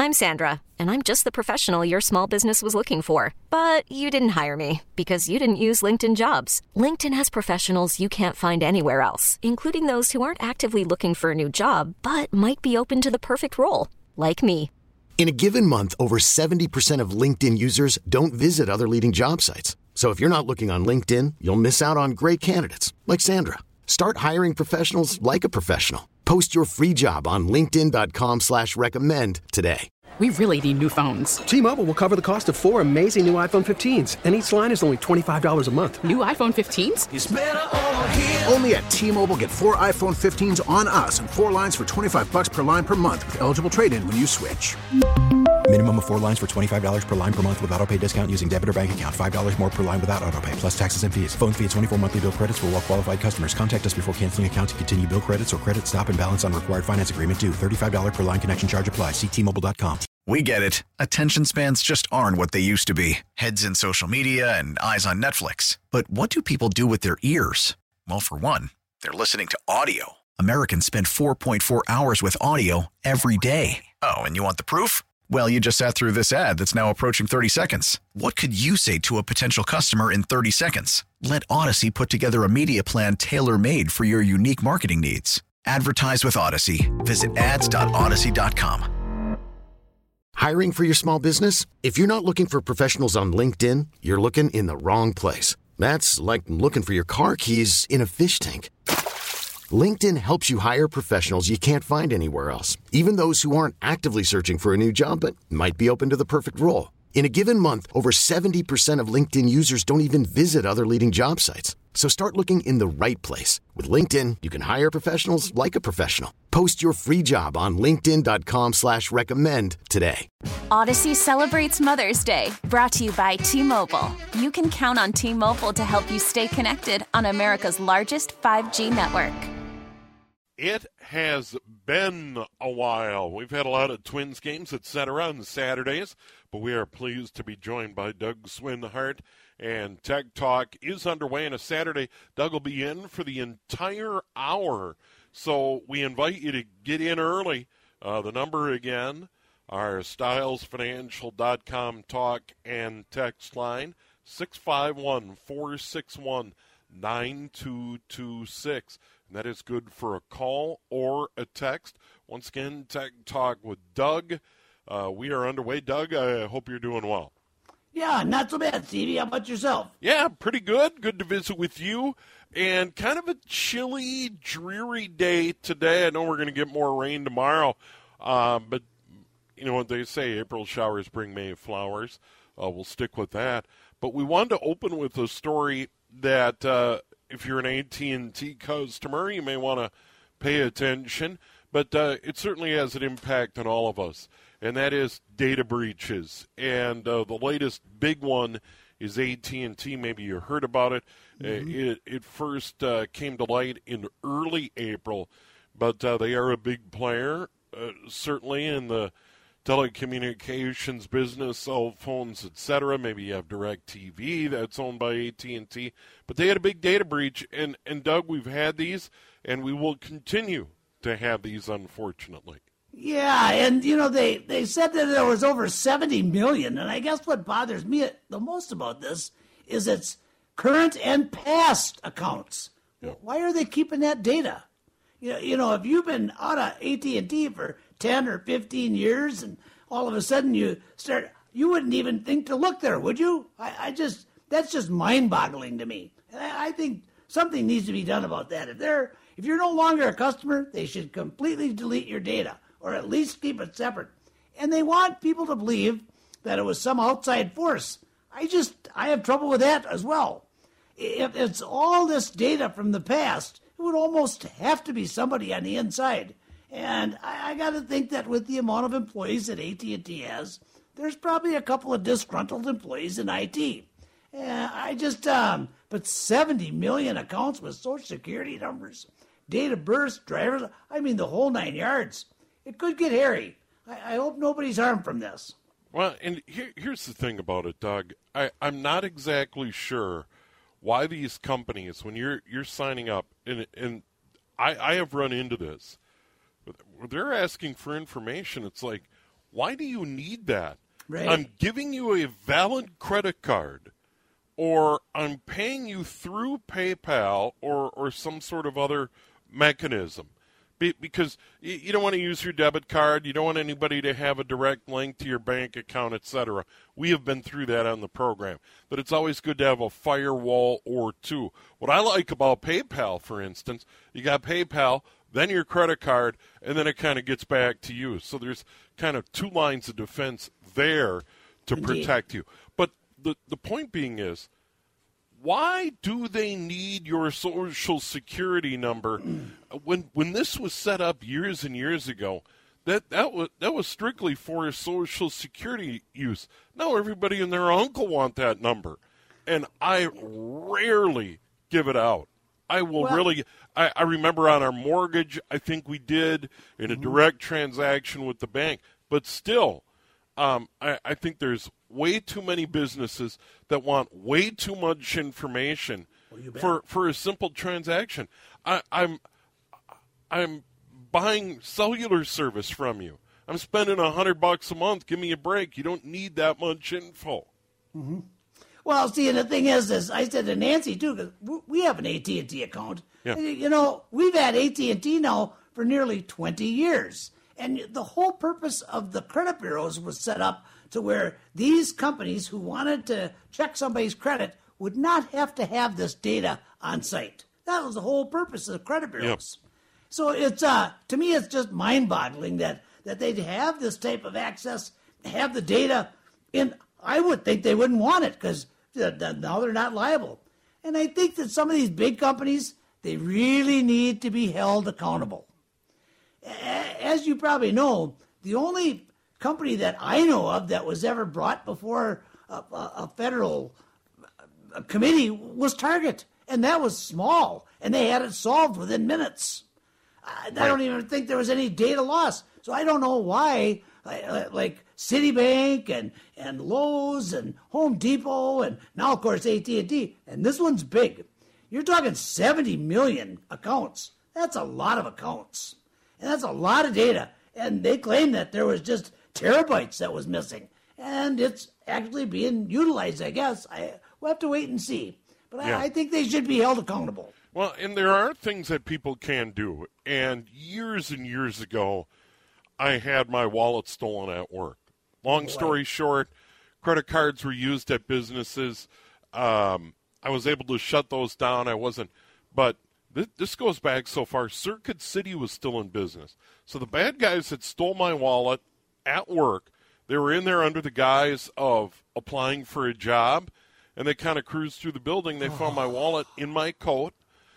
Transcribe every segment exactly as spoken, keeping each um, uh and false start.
I'm Sandra, and I'm just the professional your small business was looking for. But you didn't hire me because you didn't use LinkedIn Jobs. LinkedIn has professionals you can't find anywhere else, including those who aren't actively looking for a new job, but might be open to the perfect role, like me. In a given month, over seventy percent of LinkedIn users don't visit other leading job sites. So if you're not looking on LinkedIn, you'll miss out on great candidates like Sandra. Start hiring professionals like a professional. Post your free job on linkedin.com slash recommend today. We really need new phones. T-Mobile will cover the cost of four amazing new iPhone fifteens, and each line is only twenty-five dollars a month. New iPhone fifteens? It's better over here. Only at T-Mobile, get four iPhone fifteens on us and four lines for twenty-five bucks per line per month with eligible trade-in when you switch. Minimum of four lines for twenty-five dollars per line per month with autopay discount using debit or bank account. five dollars more per line without autopay, plus taxes and fees. Phone fee at twenty-four monthly bill credits for well-qualified customers. Contact us before canceling account to continue bill credits or credit stop and balance on required finance agreement due. thirty-five dollars per line connection charge applies. See T Mobile dot com. We get it. Attention spans just aren't what they used to be. Heads in social media and eyes on Netflix. But what do people do with their ears? Well, for one, they're listening to audio. Americans spend four point four hours with audio every day. Oh, and you want the proof? Well, you just sat through this ad that's now approaching thirty seconds. What could you say to a potential customer in thirty seconds? Let Odyssey put together a media plan tailor-made for your unique marketing needs. Advertise with Odyssey. Visit ads dot odyssey dot com. Hiring for your small business? If you're not looking for professionals on LinkedIn, you're looking in the wrong place. That's like looking for your car keys in a fish tank. LinkedIn helps you hire professionals you can't find anywhere else, even those who aren't actively searching for a new job but might be open to the perfect role. In a given month, over seventy percent of LinkedIn users don't even visit other leading job sites. So start looking in the right place. With LinkedIn, you can hire professionals like a professional. Post your free job on linkedin.com slash recommend today. Odyssey celebrates Mother's Day, brought to you by T-Mobile. You can count on T-Mobile to help you stay connected on America's largest five G network. It has been a while. We've had a lot of Twins games, et cetera, on Saturdays, but we are pleased to be joined by Doug Swinhart, and Tech Talk is underway on a Saturday. Doug will be in for the entire hour, so we invite you to get in early. Uh, the number again, our stiles financial dot com talk and text line, six five one, four six one, nine two two six. And that is good for a call or a text. Once again, Tech Talk with Doug. Uh, we are underway. Doug, I hope you're doing well. Yeah, not so bad, Stevie. How about yourself? Yeah, pretty good. Good to visit with you. And kind of a chilly, dreary day today. I know we're going to get more rain tomorrow. Uh, but you know what they say, April showers bring May flowers. Uh, we'll stick with that. But we wanted to open with a story that uh, if you're an A T and T customer, you may want to pay attention. But uh, it certainly has an impact on all of us, and that is data breaches. And uh, the latest big one is A T and T. Maybe you heard about it. Mm-hmm. Uh, it, it first uh, came to light in early April, but uh, they are a big player, uh, certainly in the telecommunications business, cell phones, et cetera. Maybe you have DirecTV that's owned by A T and T. But they had a big data breach, and, and Doug, we've had these, and we will continue to have these, unfortunately. Yeah, and, you know, they, they said that there was over seventy million, and I guess what bothers me the most about this is it's current and past accounts. Yeah. Why are they keeping that data? You know, you know, if you've been out of A T and T for ten or fifteen years and all of a sudden you start, you wouldn't even think to look there, would you? I, I just, that's just mind-boggling to me. And I, I think something needs to be done about that. If they're, if you're no longer a customer, they should completely delete your data, or at least keep it separate. And they want people to believe that it was some outside force. I just, I have trouble with that as well. If it's all this data from the past, it would almost have to be somebody on the inside. And I, I got to think that with the amount of employees that A T and T has, there's probably a couple of disgruntled employees in I T. Uh, I just, um, but seventy million accounts with Social Security numbers, date of birth, drivers, I mean the whole nine yards. It could get hairy. I, I hope nobody's harmed from this. Well, and here, here's the thing about it, Doug. I, I'm not exactly sure why these companies, when you're you're signing up, and and I, I have run into this, they're asking for information. It's like, why do you need that? Right. I'm giving you a valid credit card, or I'm paying you through PayPal or, or some sort of other mechanism. Be, because you, you don't want to use your debit card. You don't want anybody to have a direct link to your bank account, et cetera. We have been through that on the program. But it's always good to have a firewall or two. What I like about PayPal, for instance, you got PayPal, then your credit card, and then it kind of gets back to you. So there's kind of two lines of defense there to Indeed. protect you. But the, the point being is, why do they need your Social Security number? When when this was set up years and years ago, that, that was that was strictly for Social Security use. Now everybody and their uncle want that number, and I rarely give it out. I will well, really. I, I remember on our mortgage, I think we did in a mm-hmm. direct transaction with the bank, but still, um, I, I think there's way too many businesses that want way too much information well, for, for a simple transaction. I, I'm I'm buying cellular service from you. I'm spending a hundred bucks a month. Give me a break. You don't need that much info. Mm-hmm. Well, see, and the thing is, is I said to Nancy too, because we have an A T and T account. Yeah. And, you know, we've had A T and T now for nearly twenty years, and the whole purpose of the credit bureaus was set up to where these companies who wanted to check somebody's credit would not have to have this data on site. That was the whole purpose of the credit bureaus. Yep. So it's uh, to me, it's just mind-boggling that that they'd have this type of access, have the data. In I would think they wouldn't want it because now they're not liable. And I think that some of these big companies, they really need to be held accountable. As you probably know, the only company that I know of that was ever brought before a, a, a federal committee was Target, and that was small, and they had it solved within minutes. I, I don't even think there was any data loss, so I don't know why, like Citibank and, and Lowe's and Home Depot, and now, of course, A T and T, and this one's big. You're talking seventy million accounts. That's a lot of accounts, and that's a lot of data, and they claim that there was just terabytes that was missing, and it's actually being utilized, I guess. I we'll have to wait and see. But yeah. I, I think they should be held accountable. Well, and there are things that people can do. And years and years ago, I had my wallet stolen at work. Long story short, credit cards were used at businesses. Um, I was able to shut those down. I wasn't. But th- this goes back so far. Circuit City was still in business. So the bad guys that stole my wallet at work, they were in there under the guise of applying for a job, and they kind of cruised through the building. They oh. found my wallet in my coat,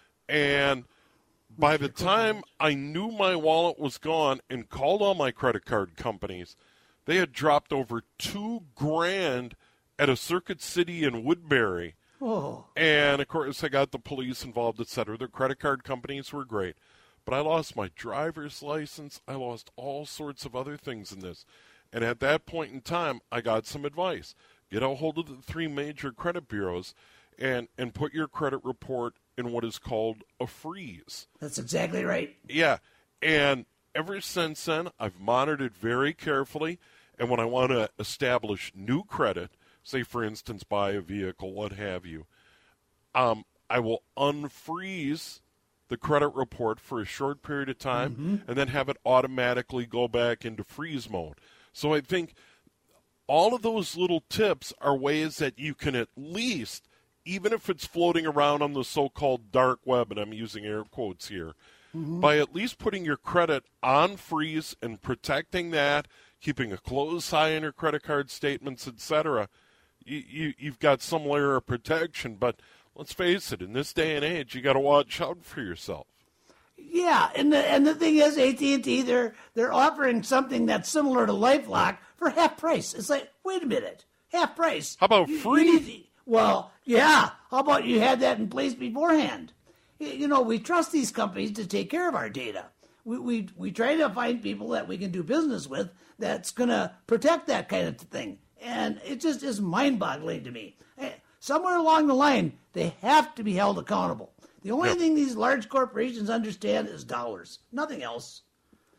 and by the time I knew my wallet was gone and called all my credit card companies, they had dropped over two grand at a Circuit City in Woodbury. Oh. And, of course, I got the police involved, et cetera. The credit card companies were great. But I lost my driver's license. I lost all sorts of other things in this. And at that point in time, I got some advice. Get a hold of the three major credit bureaus and, and put your credit report in what is called a freeze. That's exactly right. Yeah. And ever since then, I've monitored very carefully. And when I want to establish new credit, say, for instance, buy a vehicle, what have you, um, I will unfreeze the credit report for a short period of time mm-hmm. and then have it automatically go back into freeze mode. So I think all of those little tips are ways that you can at least, even if it's floating around on the so-called dark web, and I'm using air quotes here, mm-hmm. by at least putting your credit on freeze and protecting that, keeping a close eye on your credit card statements, et cetera, you, you, you've got some layer of protection. But let's face it, in this day and age, you got to watch out for yourself. Yeah, and the and the thing is, A T and T, they're they're offering something that's similar to LifeLock for half price. It's like, wait a minute, half price. How about you, free? You need, well, yeah. How about you had that in place beforehand? You know, we trust these companies to take care of our data. We we we try to find people that we can do business with that's going to protect that kind of thing. And it just is mind-boggling to me. Somewhere along the line, they have to be held accountable. The only yep. thing these large corporations understand is dollars, nothing else.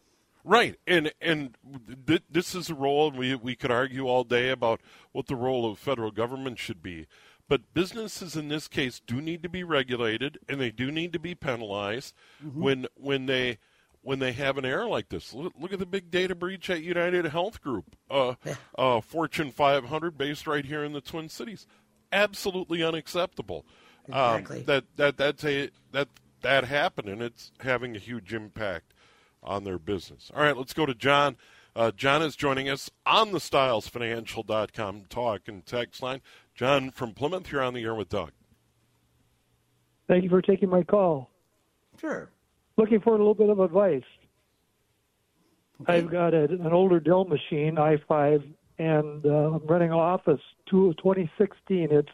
Right, and and th- this is a role, and we we could argue all day about what the role of federal government should be. But businesses in this case do need to be regulated, and they do need to be penalized mm-hmm. when when they when they have an error like this. Look, look at the big data breach at United Health Group, uh, uh, Fortune five hundred, based right here in the Twin Cities. Absolutely unacceptable. Exactly. Um, that that that's a that that happened, and it's having a huge impact on their business. All right, let's go to John. Uh, John is joining us on the Stiles Financial dot com talk and text line. John from Plymouth, you're on the air with Doug. Thank you for taking my call. Sure. Looking for a little bit of advice. Okay. I've got a, an older Dell machine, i five, and uh, I'm running Office to twenty sixteen. It's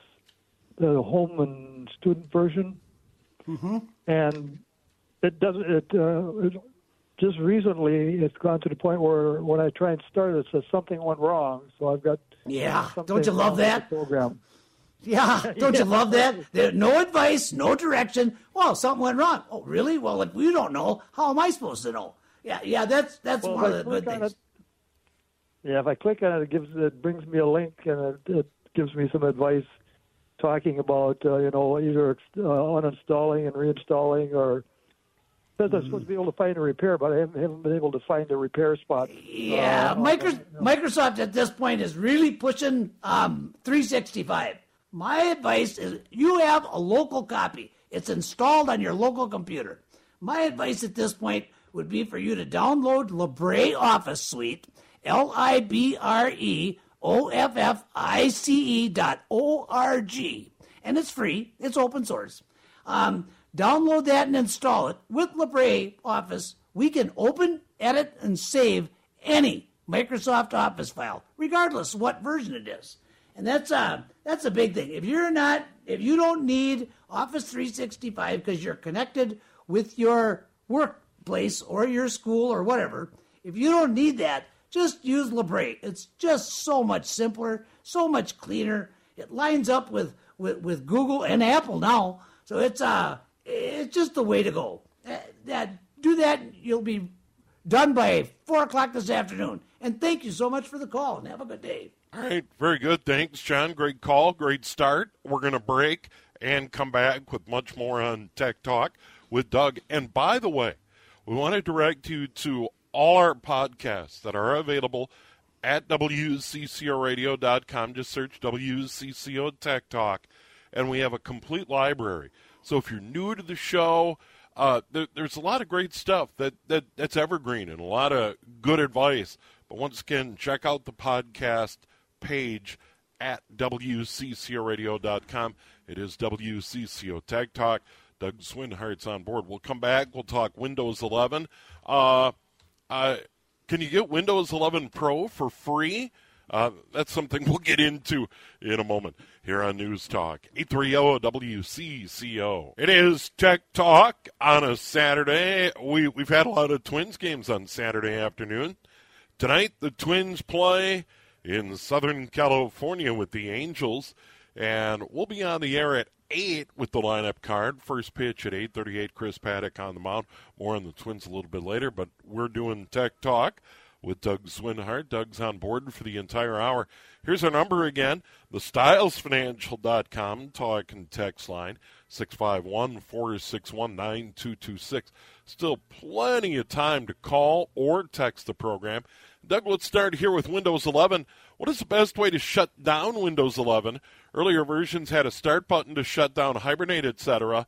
the home and student version. Mm-hmm. And it doesn't, it, uh, it just recently, it's gone to the point where when I try and start it, it says something went wrong. So I've got yeah. Don't you love that program? Yeah. Don't yeah. you love that? There, no advice, no direction. Well, something went wrong. Oh, really? Well, if we don't know, how am I supposed to know? Yeah, yeah. That's that's well, one of the good things. It, yeah, if I click on it, it gives it brings me a link and it, it gives me some advice, talking about uh, you know either uh, uninstalling and reinstalling or. Says I'm supposed to be able to find a repair, but I haven't, haven't been able to find a repair spot. Yeah, uh, Microsoft, you know. Microsoft at this point is really pushing um, three sixty-five. My advice is you have a local copy. It's installed on your local computer. My advice at this point would be for you to download Libre Office Suite, L I B R E O F F I C E dot O R G. And it's free. It's open source. Um, Download that and install it. With Libre Office, we can open, edit, and save any Microsoft Office file, regardless of what version it is. And that's a, that's a big thing. If you're not, if you don't need Office three sixty-five because you're connected with your workplace or your school or whatever, if you don't need that, just use Libre. It's just so much simpler, so much cleaner. It lines up with, with, with Google and Apple now. So it's uh, it's just the way to go. That, that do that, you'll be done by four o'clock this afternoon. And thank you so much for the call, and have a good day. All right, very good. Thanks, John. Great call, great start. We're going to break and come back with much more on Tech Talk with Doug. And by the way, we want to direct you to all our podcasts that are available at W C C O radio dot com. Just search W C C O Tech Talk, and we have a complete library. So if you're new to the show, uh, there, there's a lot of great stuff that, that that's evergreen and a lot of good advice. But once again, check out the podcast page at W C C O radio dot com. It is W C C O Tech Talk. Doug Swinhart's on board. We'll come back. We'll talk Windows eleven. Uh, uh, can you get Windows eleven Pro for free? Uh, that's something we'll get into in a moment here on News Talk. eight thirty W C C O. It is Tech Talk on a Saturday. We, we've had a lot of Twins games on Saturday afternoon. Tonight, the Twins play in Southern California with the Angels, and we'll be on the air at eight with the lineup card. First pitch at eight thirty-eight, Chris Paddock on the mound. More on the Twins a little bit later, but we're doing Tech Talk with Doug Swinhart. Doug's on board for the entire hour. Here's our number again, the Stiles Financial dot com talk and text line, six five one, four six one, nine two two six. Still plenty of time to call or text the program. Doug, let's start here with Windows eleven. What is the best way to shut down Windows eleven? Earlier versions had a start button to shut down, hibernate, et cetera.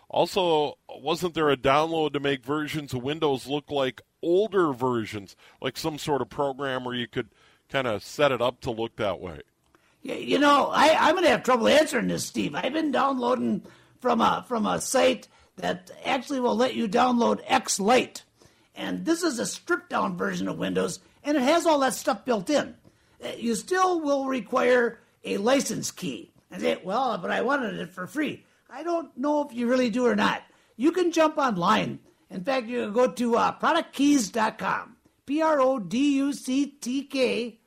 Also, wasn't there a download to make versions of Windows look like older versions, like some sort of program where you could kind of set it up to look that way? Yeah, you know, I, I'm going to have trouble answering this, Steve. I've been downloading from a from a site that actually will let you download X-Lite. And this is a stripped-down version of Windows, and it has all that stuff built in. You still will require a license key. I say, well, but I wanted it for free. I don't know if you really do or not. You can jump online. In fact, you can go to uh, product keys dot com, P R O D U C T K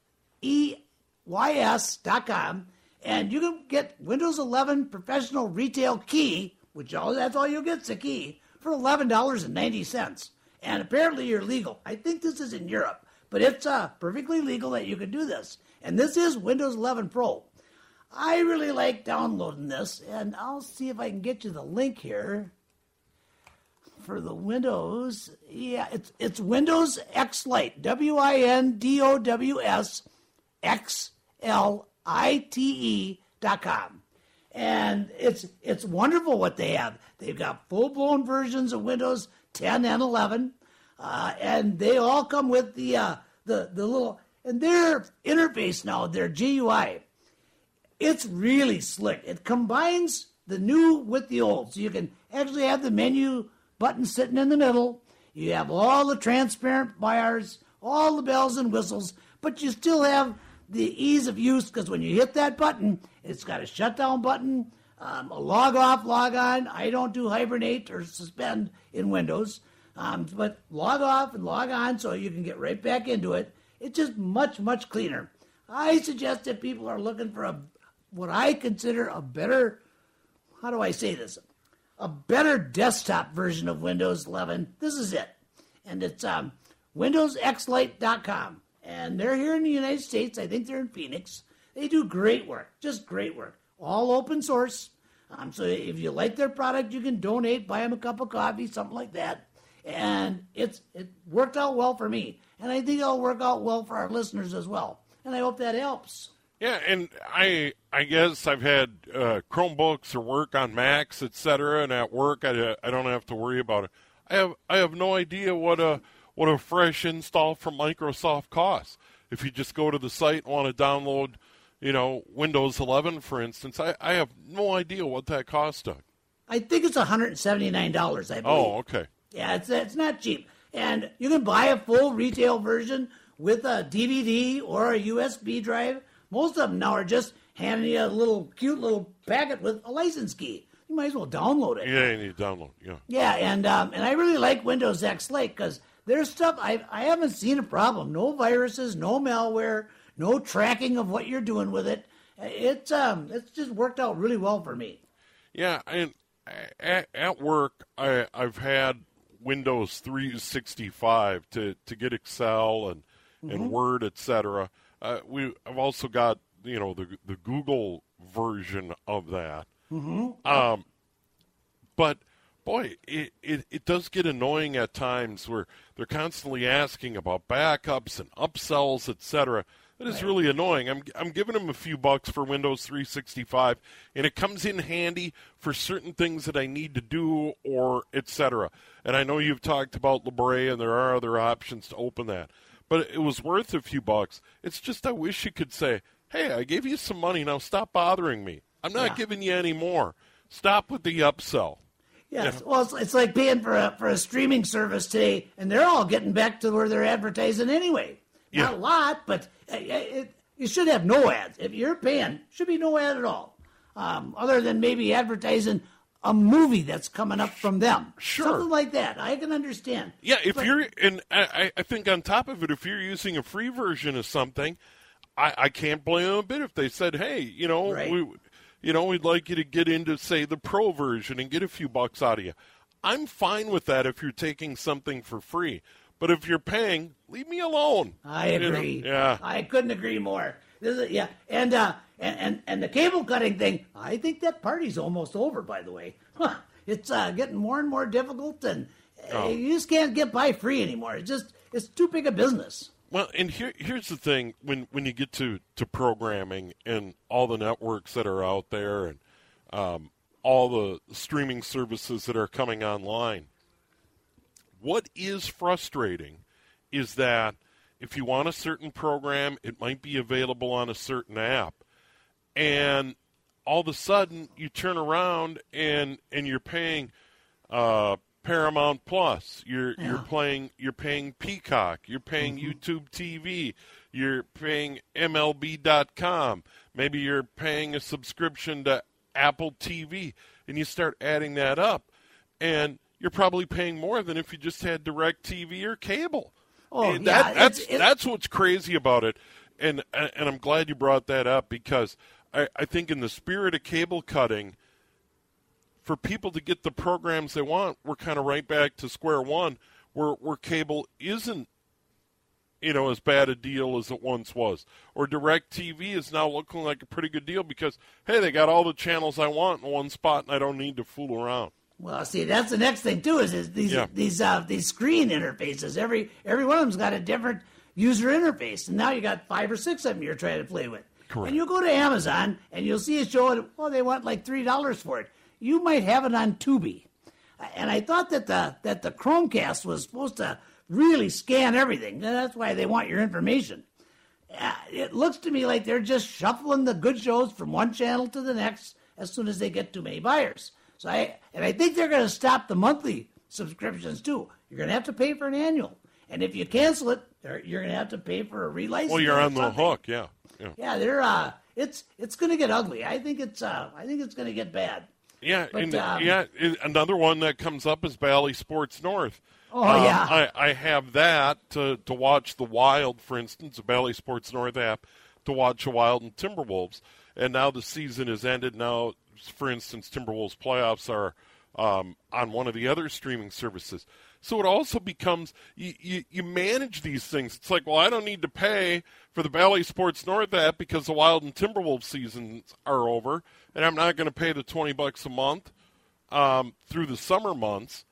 E Y S dot com, and you can get Windows eleven Professional Retail Key, which all, that's all you'll get, is a key, for eleven dollars and ninety cents. and apparently you're legal. I think this is in Europe, but it's uh, perfectly legal that you can do this. And this is Windows eleven Pro. I really like downloading this, and I'll see if I can get you the link here for the Windows. Yeah, it's it's Windows X Lite, W I N D O W S X L I T E dot com. And it's it's wonderful what they have. They've got full-blown versions of Windows ten and eleven, uh, and they all come with the uh, the the little and their interface now, their G U I. It's really slick. It combines the new with the old, so you can actually have the menu button sitting in the middle. You have all the transparent bars, all the bells and whistles, but you still have the ease of use because when you hit that button, it's got a shutdown button, um, a log off, log on. I don't do hibernate or suspend in Windows, um, but log off and log on so you can get right back into it. It's just much, much cleaner. I suggest if people are looking for a what I consider a better, how do I say this, a better desktop version of Windows eleven, this is it. And it's um, Windows X Lite dot com. And they're here in the United States. I think they're in Phoenix. They do great work, just great work. All open source. Um, so if you like their product, you can donate, buy them a cup of coffee, something like that. And it's it worked out well for me. And I think it'll work out well for our listeners as well. And I hope that helps. Yeah, and I I guess I've had uh, Chromebooks or work on Macs, et cetera, and at work I, I don't have to worry about it. I have I have no idea what a what a fresh install from Microsoft costs. If you just go to the site and want to download, you know, Windows eleven, for instance, I, I have no idea what that costs, Doug. I think it's one hundred seventy-nine dollars, I believe. Oh, okay. Yeah, it's it's not cheap. And you can buy a full retail version with a D V D or a U S B drive. Most of them now are just handing you a little cute little packet with a license key. You might as well download it. Yeah, you need to download. Yeah. Yeah, and um, and I really like Windows X Lite because there's stuff I I haven't seen a problem. No viruses, no malware, no tracking of what you're doing with it. It's um it's just worked out really well for me. Yeah, and at, at work I I've had Windows three sixty-five to, to get Excel and mm-hmm. and Word, et cetera. Uh, we I've also got you know the the Google version of that. Mm-hmm. Um, but boy, it, it it does get annoying at times where they're constantly asking about backups and upsells, et cetera. That is really annoying. I'm I'm giving them a few bucks for Windows three sixty-five, and it comes in handy for certain things that I need to do or et cetera. And I know you've talked about Libre, and there are other options to open that. But it was worth a few bucks. It's just I wish you could say, hey, I gave you some money, now stop bothering me. I'm not yeah. giving you any more. Stop with the upsell. Yes, yeah. Well, it's, it's like paying for a for a streaming service today, and they're all getting back to where they're advertising anyway. Yeah. Not a lot, but it, it, you should have no ads. If you're paying, should be no ad at all, um, other than maybe advertising a movie that's coming up from them. Sure. Something like that. I can understand. Yeah, if but, you're, and I, I think on top of it, if you're using a free version of something, I, I can't blame them a bit if they said, hey, you know, right. we, you know, we'd like you to get into, say, the pro version and get a few bucks out of you. I'm fine with that if you're taking something for free. But if you're paying, leave me alone. I agree. You know? Yeah. I couldn't agree more. This is, yeah, and, uh, and and and the cable cutting thing, I think that party's almost over, by the way. It's uh, getting more and more difficult, and uh, oh. you just can't get by free anymore. It's just, it's too big a business. Well, and here here's the thing. When, when you get to, to programming and all the networks that are out there and um, all the streaming services that are coming online, what is frustrating is that if you want a certain program, it might be available on a certain app. And all of a sudden, you turn around and, and you're paying uh, Paramount Plus. You're yeah. you're playing you're paying Peacock. You're paying mm-hmm. YouTube T V. You're paying M L B dot com. Maybe you're paying a subscription to Apple T V, and you start adding that up, and you're probably paying more than if you just had DirecTV or cable. Oh, and yeah, that, that's it's, it's, that's what's crazy about it, and and I'm glad you brought that up because I, I think in the spirit of cable cutting, for people to get the programs they want, we're kind of right back to square one, where where cable isn't, you know, as bad a deal as it once was. Or DirecTV is now looking like a pretty good deal because, hey, they got all the channels I want in one spot and I don't need to fool around. Well, see, that's the next thing too. Is, is these Yeah. these uh, these screen interfaces? Every every one of them's got a different user interface, and now you got five or six of them you're trying to play with. Correct. And you go to Amazon and you'll see a show, and well, they want like three dollars for it. You might have it on Tubi, and I thought that the that the Chromecast was supposed to really scan everything. And that's why they want your information. Uh, it looks to me like they're just shuffling the good shows from one channel to the next as soon as they get too many buyers. So I and I think they're going to stop the monthly subscriptions too. You're going to have to pay for an annual, and if you cancel it, you're going to have to pay for a relicense. Well, you're or on the something. hook, yeah. Yeah, Yeah, they're uh, it's it's going to get ugly. I think it's uh, I think it's going to get bad. yeah, But, and, um, yeah. and another one that comes up is Bally Sports North. Oh, Um, yeah. I, I have that to, to watch the Wild, for instance, the Bally Sports North app, to watch the Wild and Timberwolves. And now the season is ended. Now, for instance, Timberwolves playoffs are um, on one of the other streaming services. So it also becomes, you, you, you manage these things. It's like, well, I don't need to pay for the Bally Sports North app because the Wild and Timberwolves seasons are over, and I'm not going to pay the twenty bucks a month um, through the summer months.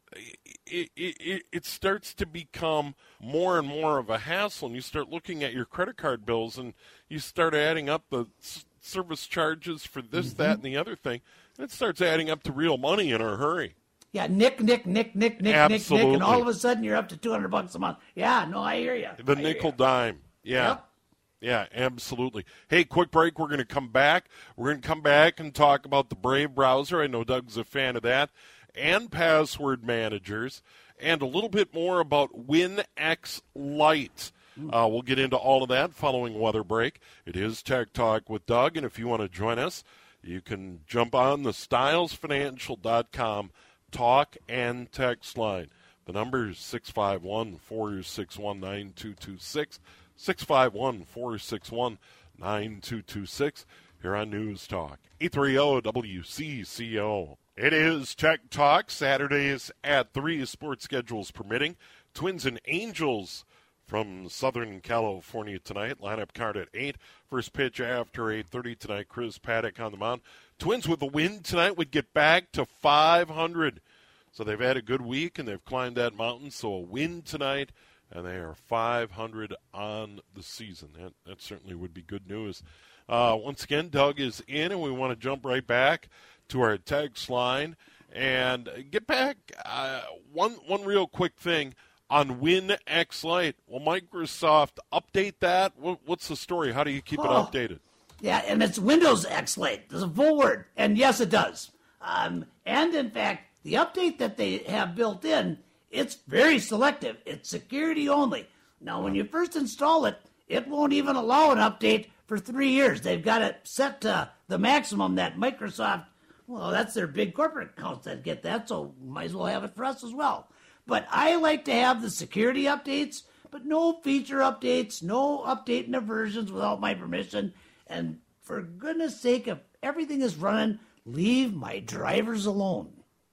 It, it, it, it starts to become more and more of a hassle, and you start looking at your credit card bills, and you start adding up the s- service charges for this, Mm-hmm. that, and the other thing, and it starts adding up to real money in a hurry. Yeah, nick, nick, nick, nick, nick, nick, Absolutely. nick, and all of a sudden you're up to two hundred bucks a month. Yeah, no, I hear you. The nickel dime. Yeah. Yep. Yeah, absolutely. Hey, quick break. We're going to come back. We're going to come back and talk about the Brave browser. I know Doug's a fan of that. And password managers. And a little bit more about WinX Lite. Uh, we'll get into all of that following weather break. It is Tech Talk with Doug. And if you want to join us, you can jump on the styles financial dot com talk and text line. The number is six five one, four six one, nine two two six. six five one, four six one, nine two two six here on News Talk. eight thirty W C C O. It is Tech Talk, Saturdays at three, sports schedules permitting. Twins and Angels from Southern California tonight. Lineup card at eight. First pitch after eight thirty tonight. Chris Paddock on the mound. Twins with a win tonight would get back to five hundred. So they've had a good week, and they've climbed that mountain. So a win tonight, and they are five hundred on the season. That, that certainly would be good news. Uh, once again, Doug is in, and we want to jump right back to our text line and get back. Uh, one one real quick thing on WinX Lite. Will Microsoft update that? What, what's the story? How do you keep it Oh. updated? Yeah, and it's Windows X Lite. There's a full word, and yes, it does. Um, and in fact, the update that they have built in, it's very selective. It's security only. Now, when you first install it, it won't even allow an update for three years. They've got it set to the maximum that Microsoft, well, that's their big corporate accounts that get that, so might as well have it for us as well. But I like to have the security updates, but no feature updates, no updating the versions without my permission. And for goodness sake, if everything is running, leave my drivers alone.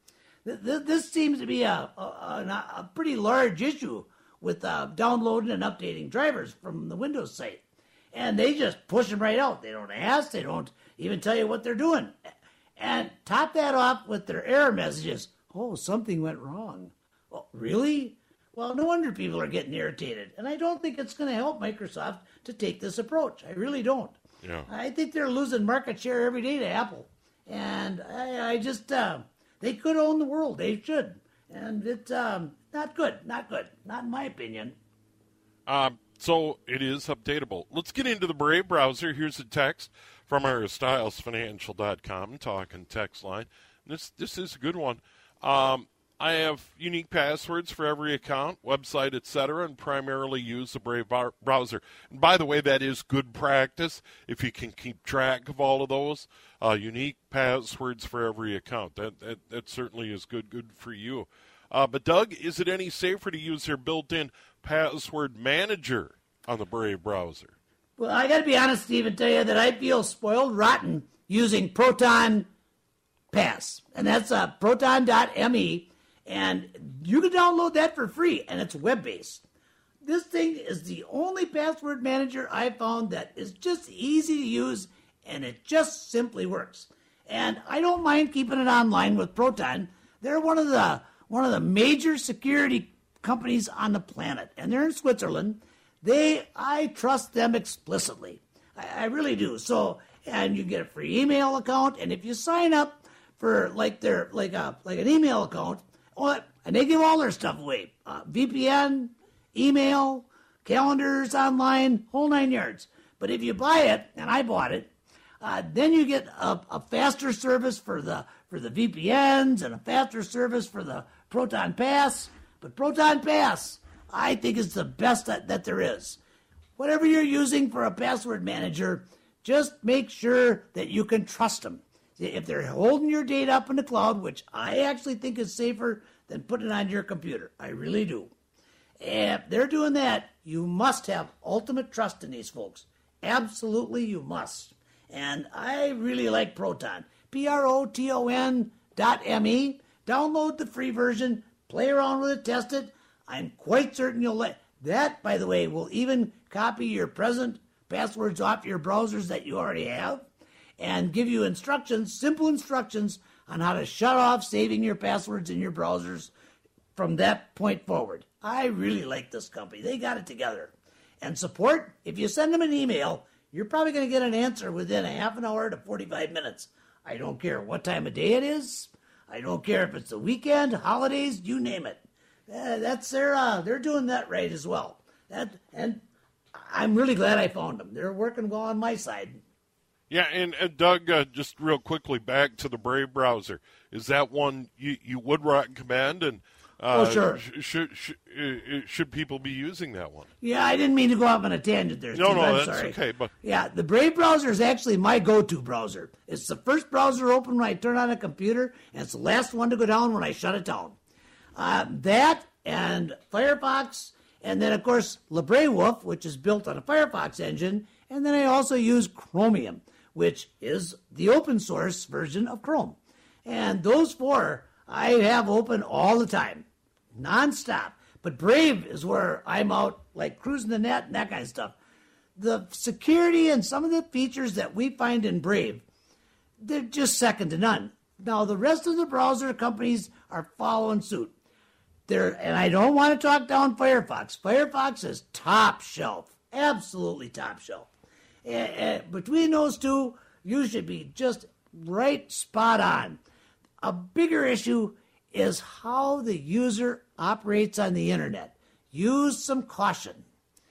This seems to be a, a, a pretty large issue with uh, downloading and updating drivers from the Windows site. And they just push them right out. They don't ask. They don't even tell you what they're doing. And top that off with their error messages. Oh, something went wrong. Oh, really? Well, no wonder people are getting irritated. And I don't think it's going to help Microsoft to take this approach. I really don't. Yeah. I think they're losing market share every day to Apple. And I, I just... Uh, They could own the world. They should. And it's um, not good. Not good. Not in my opinion. Um, so it is updatable. Let's get into the Brave browser. Here's a text from our styles financial dot com talk and text line. This this is a good one. Um, I have unique passwords for every account, website, et cetera, and primarily use the Brave bar- browser. And by the way, that is good practice if you can keep track of all of those. Uh, unique passwords for every account. That, that that certainly is good, good for you. Uh, but, Doug, is it any safer to use their built-in password manager on the Brave browser? Well, I got to be honest, Steve, and tell you that I feel spoiled rotten using Proton Pass. And that's uh, proton dot m e. And you can download that for free, and it's web-based. This thing is the only password manager I've found that is just easy to use, and it just simply works. And I don't mind keeping it online with Proton. They're one of the one of the major security companies on the planet, and they're in Switzerland. They, I trust them explicitly. I, I really do. So, and you get a free email account, and if you sign up for like their like a like an email account, well, and they give all their stuff away: uh, V P N, email, calendars online, whole nine yards. But if you buy it, and I bought it, uh, then you get a, a faster service for the for the V P Ns and a faster service for the Proton Pass. But Proton Pass, I think, is the best that, that there is. Whatever you're using for a password manager, just make sure that you can trust them. If they're holding your data up in the cloud, which I actually think is safer than putting it on your computer, I really do. If they're doing that, you must have ultimate trust in these folks. Absolutely, you must. And I really like Proton. P R O T O N dot M E. Download the free version. Play around with it. Test it. I'm quite certain you'll like that. By the way, will even copy your present passwords off your browsers that you already have and give you instructions, simple instructions on how to shut off saving your passwords in your browsers from that point forward. I really like this company. They got it together. And support, if you send them an email, you're probably going to get an answer within a half an hour to forty-five minutes. I don't care what time of day it is. I don't care if it's the weekend, holidays, you name it. Uh, that's their, uh, they're doing that right as well. That, and I'm really glad I found them. They're working well on my side. Yeah, and uh, Doug, uh, just real quickly, back to the Brave browser. Is that one you, you would recommend? And uh, oh, sure. Sh- should, sh- uh, should people be using that one? Yeah, I didn't mean to go off on a tangent there, No, Steve. no, I'm that's sorry. okay. But yeah, the Brave browser is actually my go-to browser. It's the first browser open when I turn on a computer, and it's the last one to go down when I shut it down. Uh, that and Firefox, and then, of course, LibreWolf, which is built on a Firefox engine, and then I also use Chromium, which is the open source version of Chrome. And those four I have open all the time, nonstop. But Brave is where I'm out, like cruising the net and that kind of stuff. The security and some of the features that we find in Brave, they're just second to none. Now, the rest of the browser companies are following suit. They're, and I don't want to talk down Firefox. Firefox is top shelf, absolutely top shelf. And, and between those two, you should be just right spot on. A bigger issue is how the user operates on the internet. Use some caution.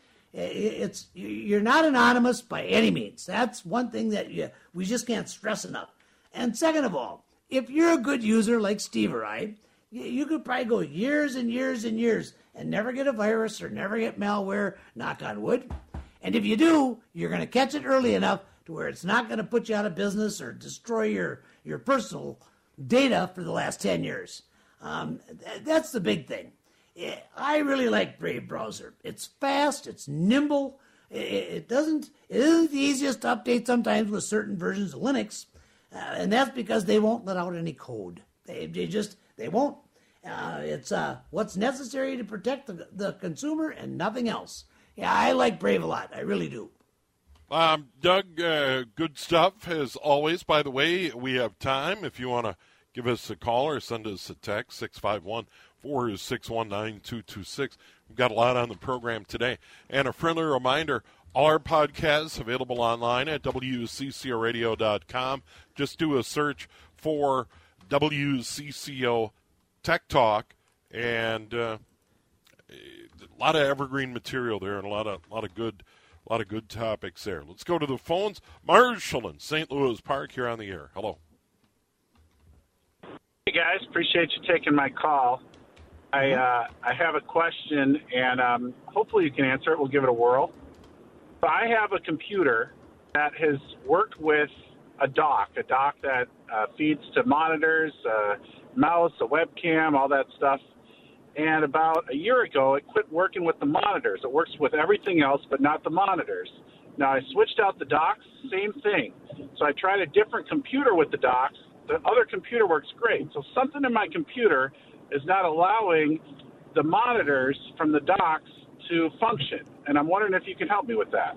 It's you're not anonymous by any means. That's one thing that you, we just can't stress enough. And second of all, if you're a good user like Steve or I, you could probably go years and years and years and never get a virus or never get malware, knock on wood. And if you do, you're going to catch it early enough to where it's not going to put you out of business or destroy your, your personal data for the last ten years. Um, th- that's the big thing. I really like Brave browser. It's fast, it's nimble. It, it doesn't, it isn't the easiest to update sometimes with certain versions of Linux, uh, and that's because they won't let out any code. They, they just, they won't. Uh, it's uh, what's necessary to protect the, the consumer and nothing else. Yeah, I like Brave a lot. I really do. Um, Doug, uh, good stuff as always. By the way, we have time. If you want to give us a call or send us a text, six five one, four six one, nine two two six. We've got a lot on the program today. And a friendly reminder, all our podcasts available online at W C C O radio dot com. Just do a search for W C C O Tech Talk, and uh, a lot of evergreen material there and a lot of a lot of good a lot of good topics there. Let's go to the phones. Marshall in Saint Louis Park, here on the air. Hello. Hey guys, appreciate you taking my call. I uh, I have a question, and um, hopefully you can answer it. We'll give it a whirl. So I have a computer that has worked with a dock, a dock that uh, feeds to monitors, uh, mouse, a webcam, all that stuff. And about a year ago, it quit working with the monitors. It works with everything else, but not the monitors. Now, I switched out the docks, same thing. So I tried a different computer with the docks. The other computer works great. So something in my computer is not allowing the monitors from the docks to function. And I'm wondering if you can help me with that.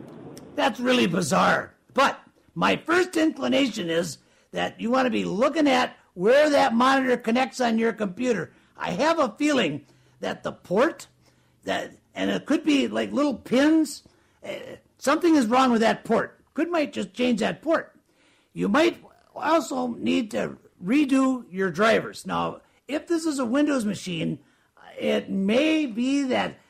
That's really bizarre. But my first inclination is that you want to be looking at where that monitor connects on your computer. I have a feeling that the port, that and it could be like little pins, uh, something is wrong with that port. Could might just change that port. You might also need to redo your drivers. Now, if this is a Windows machine, it may be that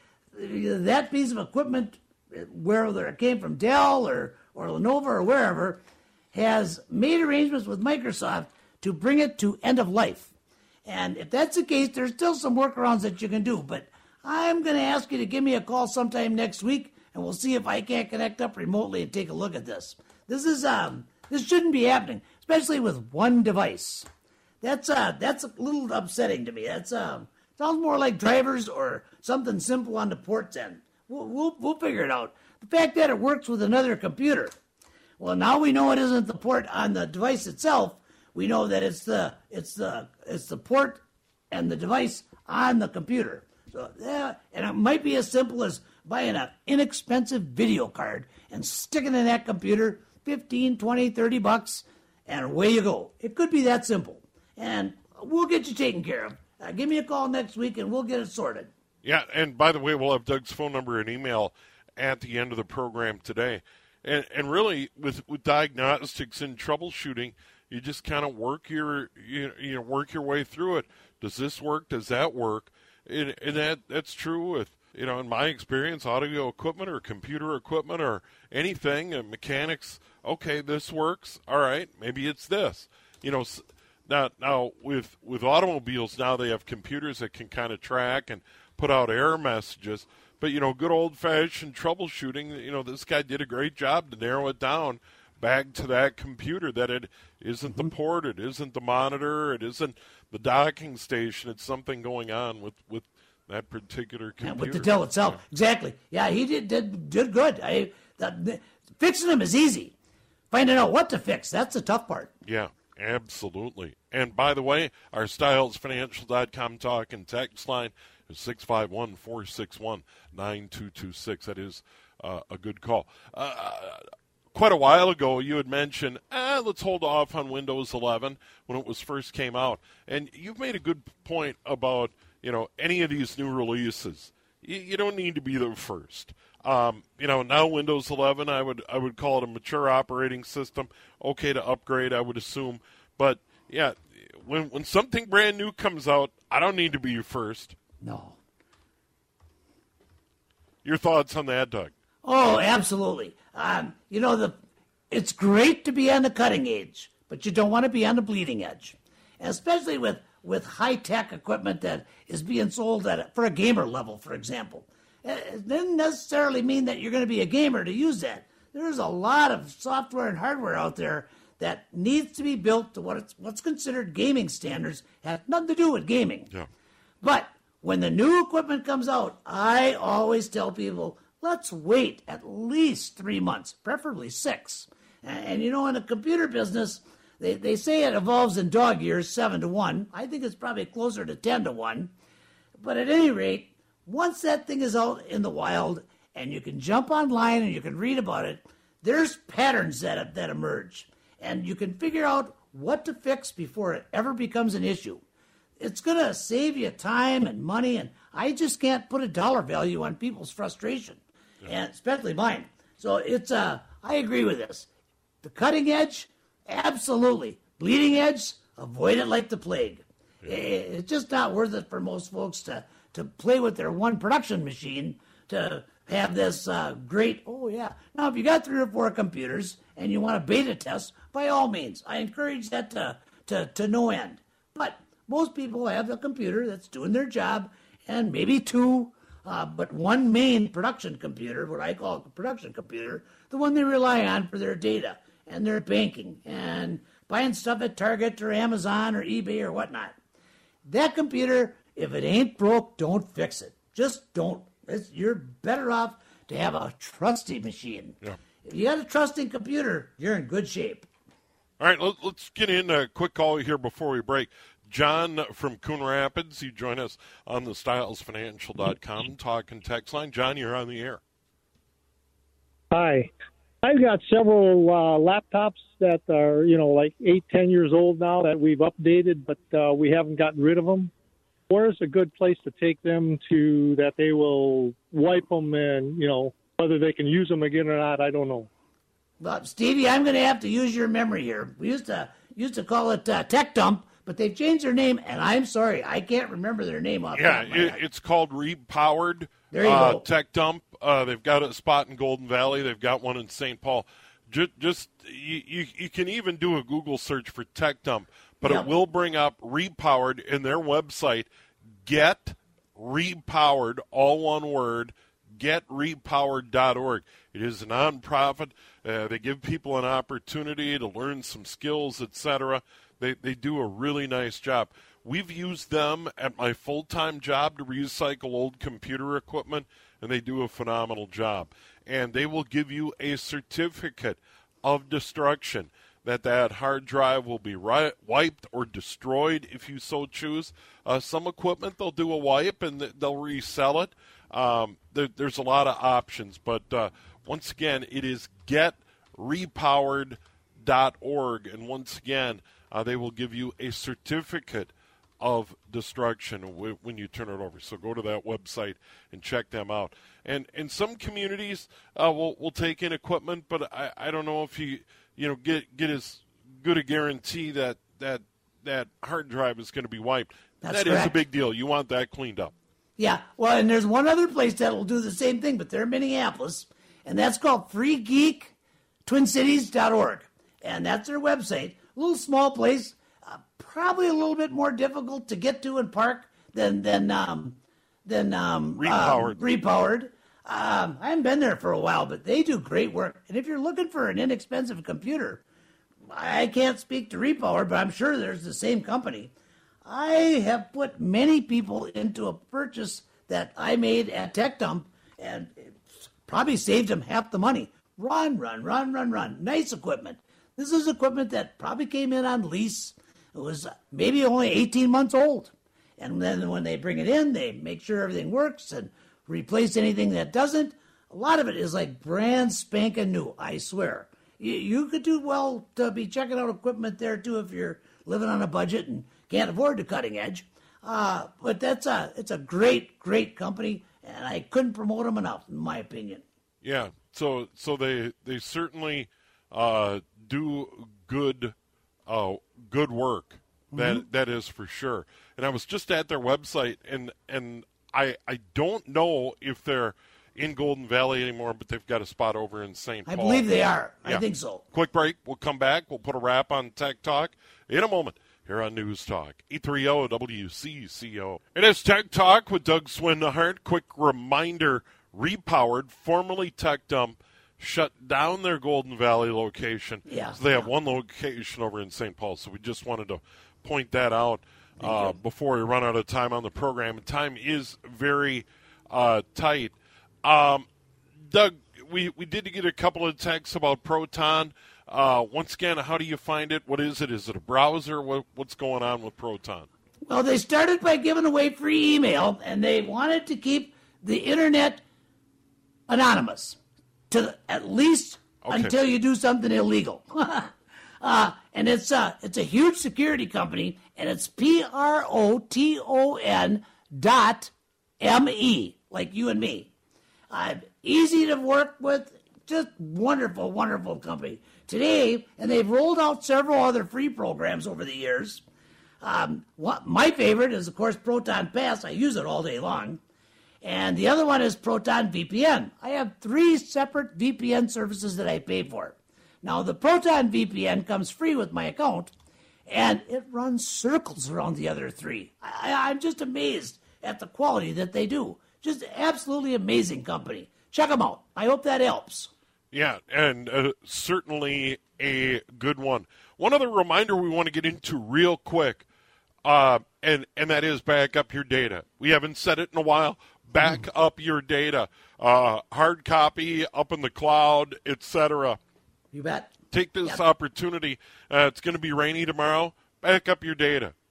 that piece of equipment, whether it came from Dell or, or Lenovo or wherever, has made arrangements with Microsoft to bring it to end of life. And if that's the case, there's still some workarounds that you can do. But I'm going to ask you to give me a call sometime next week, and we'll see if I can't connect up remotely and take a look at this. This is um, this shouldn't be happening, especially with one device. That's uh, that's a little upsetting to me. That's um, sounds more like drivers or something simple on the ports end. We'll, we'll we'll figure it out. The fact that it works with another computer. Well, now we know it isn't the port on the device itself. We know that it's the it's the it's the port and the device on the computer. So yeah, and it might be as simple as buying an inexpensive video card and sticking in that computer, fifteen, twenty, thirty bucks, and away you go. It could be that simple. And we'll get you taken care of. Uh, give me a call next week and we'll get it sorted. Yeah, and by the way, we'll have Doug's phone number and email at the end of the program today. And and really, with, with diagnostics and troubleshooting, you just kind of work your you, you know work your way through it. Does this work? Does that work? And, and that that's true with, you know, in my experience, audio equipment or computer equipment or anything, and mechanics. Okay, this works. All right, maybe it's this. You know, now now with with automobiles now they have computers that can kind of track and put out error messages. But, you know, good old-fashioned troubleshooting, you know, this guy did a great job to narrow it down back to that computer, that it isn't the port, it isn't the monitor, it isn't the docking station. It's something going on with, with that particular computer. Yeah, with the Dell itself. Yeah. Exactly. Yeah, he did did, did good. I, the, fixing them is easy. Finding out what to fix, that's the tough part. Yeah, absolutely. And, by the way, our Styles Financial dot com talk and text line is six five one, four six one, nine two two six. That is uh, a good call. Uh, quite a while ago, you had mentioned, ah, let's hold off on Windows eleven when it was first came out. And you've made a good point about, you know, any of these new releases. You, you don't need to be the first. Um, you know, now Windows eleven, I would I would call it a mature operating system. Okay to upgrade, I would assume. But, yeah, when when something brand new comes out, I don't need to be first. No. Your thoughts on that, Doug? Oh, absolutely. Um, you know, the it's great to be on the cutting edge, but you don't want to be on the bleeding edge, especially with, with high-tech equipment that is being sold at for a gamer level, for example. It doesn't necessarily mean that you're going to be a gamer to use that. There's a lot of software and hardware out there that needs to be built to what it's, what's considered gaming standards. Has nothing to do with gaming. Yeah. But when the new equipment comes out, I always tell people, let's wait at least three months, preferably six. And, and you know, in the computer business, they, they say it evolves in dog years, seven to one. I think it's probably closer to ten to one. But at any rate, once that thing is out in the wild and you can jump online and you can read about it, there's patterns that, that emerge. And you can figure out what to fix before it ever becomes an issue. It's going to save you time and money, and I just can't put a dollar value on people's frustration, yeah. and especially mine. So it's uh, I agree with this. The cutting edge, absolutely. Bleeding edge, avoid it like the plague. Yeah. It's just not worth it for most folks to, to play with their one production machine to have this uh, great, oh, yeah. Now, if you got three or four computers and you want a beta test, by all means, I encourage that to, to, to no end. But most people have a computer that's doing their job, and maybe two, uh, but one main production computer, what I call a production computer, the one they rely on for their data and their banking and buying stuff at Target or Amazon or eBay or whatnot. That computer, if it ain't broke, don't fix it. Just don't. It's, you're better off to have a trusty machine. Yeah. If you got a trusting computer, you're in good shape. All right, let, let's get in a quick call here before we break. John from Coon Rapids, you join us on the styles financial dot com talk and text line. John, you're on the air. Hi. I've got several uh, laptops that are, you know, like eight, ten years old now that we've updated, but uh, we haven't gotten rid of them. Where's a good place to take them to that they will wipe them and, you know, whether they can use them again or not, I don't know. Well, Stevie, I'm going to have to use your memory here. We used to used to call it uh, Tech Dump, but they've changed their name, and I'm sorry, I can't remember their name off Yeah, the top of my it, head. it's called Repowered There you uh, go. Tech Dump. Uh, they've got a spot in Golden Valley. They've got one in Saint Paul. Just, just you, you, you can even do a Google search for Tech Dump, but Yep. it will bring up Repowered in their website. Get Repowered, all one word, get repowered dot org. It is a nonprofit. Uh, they give people an opportunity to learn some skills, et cetera. They, they do a really nice job. We've used them at my full-time job to recycle old computer equipment, and they do a phenomenal job. And they will give you a certificate of destruction, that that hard drive will be ri- wiped or destroyed if you so choose. Uh, some equipment, they'll do a wipe and th- they'll resell it. Um, there, there's a lot of options. But uh, once again, it is get repowered dot org. And once again, uh, they will give you a certificate of destruction w- when you turn it over. So go to that website and check them out. And in some communities, uh, will will take in equipment, but I, I don't know if you you know get get as good a guarantee that that that hard drive is going to be wiped. That's That is a correct. big deal. You want that cleaned up. Yeah, well, and there's one other place that will do the same thing, but they're in Minneapolis, and that's called free geek twin cities dot org. And that's their website. A little small place, uh, probably a little bit more difficult to get to and park than than um, than um, Repowered. Um, repowered. Um, I haven't been there for a while, but they do great work. And if you're looking for an inexpensive computer, I can't speak to Repowered, but I'm sure there's the same company. I have put many people into a purchase that I made at Tech Dump, and it's probably saved them half the money. Run, run, run, run, run. Nice equipment. This is equipment that probably came in on lease. It was maybe only eighteen months old. And then when they bring it in, they make sure everything works and replace anything that doesn't. A lot of it is like brand spanking new, I swear. You, you could do well to be checking out equipment there, too, if you're living on a budget and can't afford the cutting edge. Uh, but that's a, it's a great, great company, and I couldn't promote them enough, in my opinion. Yeah, so so they they certainly uh, do good uh, good work. That Mhm. that is for sure. And I was just at their website, and and I I don't know if they're in Golden Valley anymore, but they've got a spot over in Saint I Paul. believe they are. I Yeah. think so. Quick break. We'll come back. We'll put a wrap on Tech Talk in a moment here on News Talk eight thirty W C C O. It is Tech Talk with Doug Swindehart. Quick reminder: Repowered, formerly Tech Dump, shut down their Golden Valley location. Yeah. So they have one location over in Saint Paul. So we just wanted to point that out uh, before we run out of time on the program. And time is very uh, tight. Um, Doug, we, we did get a couple of texts about Proton. Uh, once again, how do you find it? What is it? Is it a browser? What, what's going on with Proton? Well, they started by giving away free email, and they wanted to keep the internet anonymous to at least Okay. until you do something illegal. uh, and it's a it's a huge security company, and it's P R O T O N dot M E, like you and me. Uh, easy to work with, just wonderful, wonderful company. Today, and they've rolled out several other free programs over the years. Um, what, my favorite is, of course, Proton Pass. I use it all day long. And the other one is Proton V P N. I have three separate V P N services that I pay for. Now, the Proton V P N comes free with my account, and it runs circles around the other three. I, I'm just amazed at the quality that they do. Just absolutely amazing company. Check them out. I hope that helps. Yeah, and uh, certainly a good one. One other reminder we want to get into real quick, uh, and, and that is back up your data. We haven't said it in a while. Back mm. up your data. Uh, hard copy, up in the cloud, et cetera. You bet. Take this Yep. opportunity. Uh, it's going to be rainy tomorrow. Back up your data.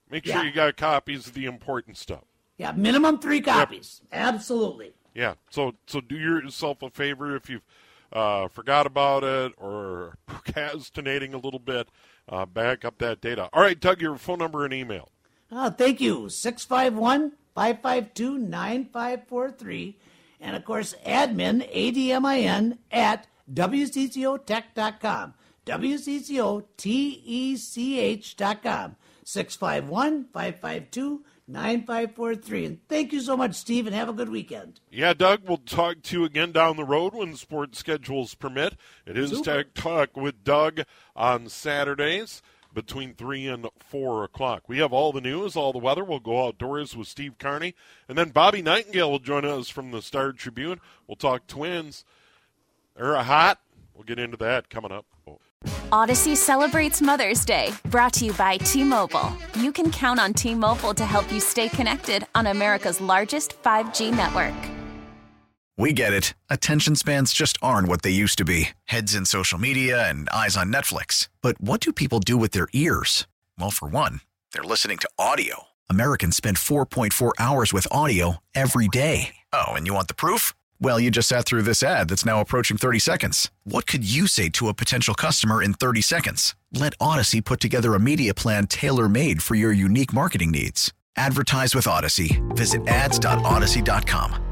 Make sure Yeah. you got copies of the important stuff. Yeah, minimum three copies. Yep. Absolutely. Yeah, so so do yourself a favor if you've uh, forgot about it or procrastinating a little bit, uh, back up that data. All right, Doug, your phone number and email. Oh, thank you. six five one, five five two, nine five four three. And, of course, admin, A D M I N, at W C C O tech dot com. W C C O T E C H dot com. six five one, five five two, nine five four three. And thank you so much, Steve, and have a good weekend. Yeah, Doug, we'll talk to you again down the road when sports schedules permit. It is Super. Tech Talk with Doug on Saturdays between three and four o'clock. We have all the news, all the weather. We'll go outdoors with Steve Carney. And then Bobby Nightingale will join us from the Star Tribune. We'll talk Twins. They're hot. We'll get into that coming up. Oh. Odyssey celebrates Mother's Day, brought to you by T-Mobile. You can count on T-Mobile to help you stay connected on America's largest five G network. We get it. Attention spans just aren't what they used to be. Heads in social media and eyes on Netflix. But what do people do with their ears? Well, for one, they're listening to audio. Americans spend four point four hours with audio every day. Oh, and you want the proof? Well, you just sat through this ad that's now approaching thirty seconds. What could you say to a potential customer in thirty seconds? Let Odyssey put together a media plan tailor-made for your unique marketing needs. Advertise with Odyssey. Visit ads dot odyssey dot com.